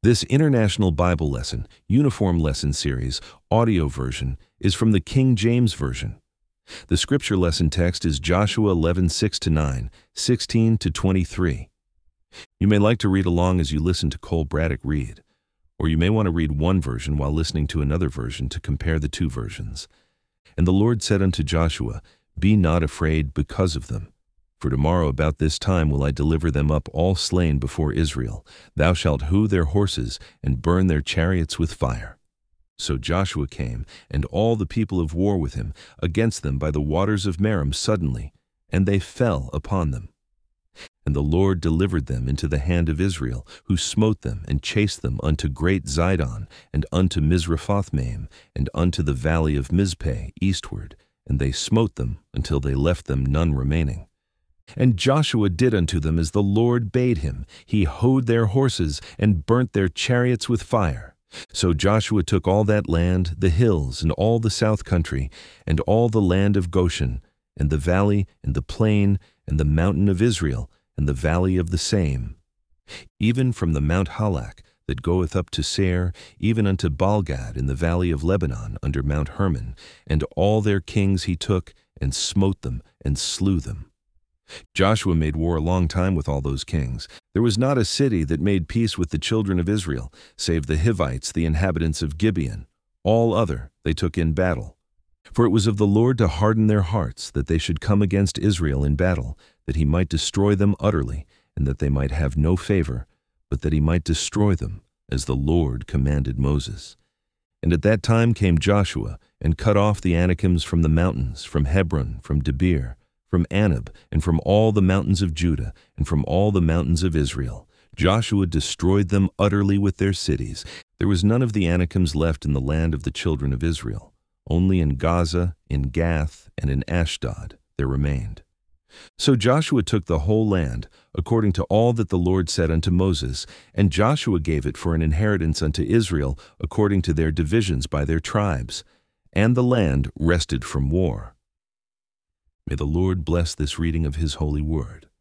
This International Bible Lesson, Uniform Lesson Series, audio version is from the King James Version. The scripture lesson text is Joshua 11:6-9, 16-23. You may like to read along as you listen to Cole Braddock read, or you may want to read one version while listening to another version to compare the two versions. And the Lord said unto Joshua, Be not afraid because of them. For tomorrow about this time will I deliver them up all slain before Israel. Thou shalt hew their horses, and burn their chariots with fire. So Joshua came, and all the people of war with him, against them by the waters of Merom suddenly, and they fell upon them. And the Lord delivered them into the hand of Israel, who smote them, and chased them unto great Zidon, and unto Misrephothmaim, and unto the valley of Mizpeh eastward, and they smote them until they left them none remaining. And Joshua did unto them as the Lord bade him. He houghed their horses, and burnt their chariots with fire. So Joshua took all that land, the hills, and all the south country, and all the land of Goshen, and the valley, and the plain, and the mountain of Israel, and the valley of the same, even from the Mount Halak, that goeth up to Seir, even unto Baalgad in the valley of Lebanon under Mount Hermon, and all their kings he took, and smote them, and slew them. Joshua made war a long time with all those kings. There was not a city that made peace with the children of Israel, save the Hivites, the inhabitants of Gibeon. All other they took in battle. For it was of the Lord to harden their hearts, that they should come against Israel in battle, that he might destroy them utterly, and that they might have no favor, but that he might destroy them, as the Lord commanded Moses. And at that time came Joshua, and cut off the Anakims from the mountains, from Hebron, from Debir, from Anab, and from all the mountains of Judah, and from all the mountains of Israel. Joshua destroyed them utterly with their cities. There was none of the Anakims left in the land of the children of Israel. Only in Gaza, in Gath, and in Ashdod there remained. So Joshua took the whole land, according to all that the Lord said unto Moses, and Joshua gave it for an inheritance unto Israel, according to their divisions by their tribes. And the land rested from war. May the Lord bless this reading of his holy word.